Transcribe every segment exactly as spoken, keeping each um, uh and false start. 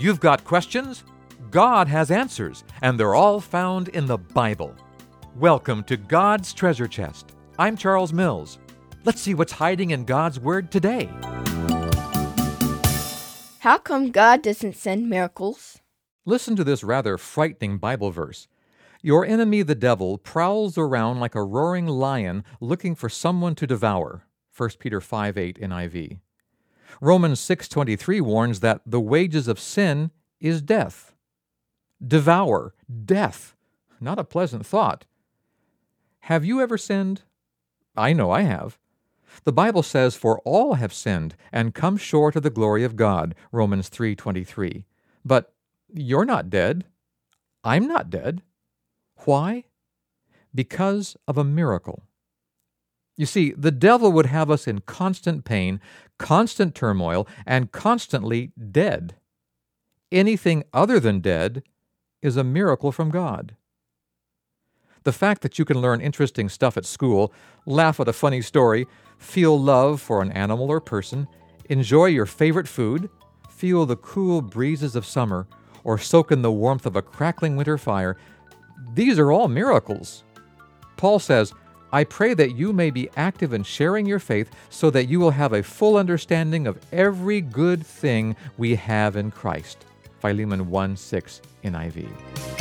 You've got questions? God has answers, and they're all found in the Bible. Welcome to God's Treasure Chest. I'm Charles Mills. Let's see what's hiding in God's Word today. How come God doesn't send miracles? Listen to this rather frightening Bible verse. Your enemy, the devil, prowls around like a roaring lion looking for someone to devour. First Peter five eight N I V. Romans six twenty-three warns that the wages of sin is death. Devour, death. Not a pleasant thought. Have you ever sinned? I know I have. The Bible says, "For all have sinned and come short of the glory of God," Romans three twenty-three. But you're not dead. I'm not dead. Why? Because of a miracle. You see, the devil would have us in constant pain, constant turmoil, and constantly dead. Anything other than dead is a miracle from God. The fact that you can learn interesting stuff at school, laugh at a funny story, feel love for an animal or person, enjoy your favorite food, feel the cool breezes of summer, or soak in the warmth of a crackling winter fire, these are all miracles. Paul says, "I pray that you may be active in sharing your faith so that you will have a full understanding of every good thing we have in Christ." Philemon one six N I V.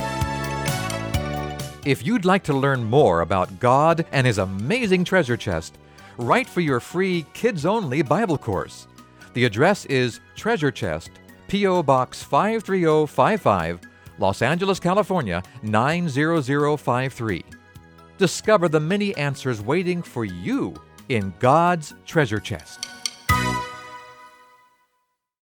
If you'd like to learn more about God and His amazing treasure chest, write for your free kids-only Bible course. The address is Treasure Chest, P O. Box five three zero five five, Los Angeles, California nine zero zero five three. Discover the many answers waiting for you in God's treasure chest.